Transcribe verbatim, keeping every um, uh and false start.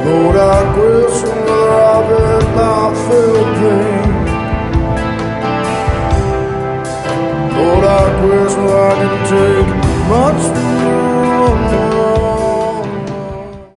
Lord, I question whether I've ever felt pain. Lord, I question whether I can take much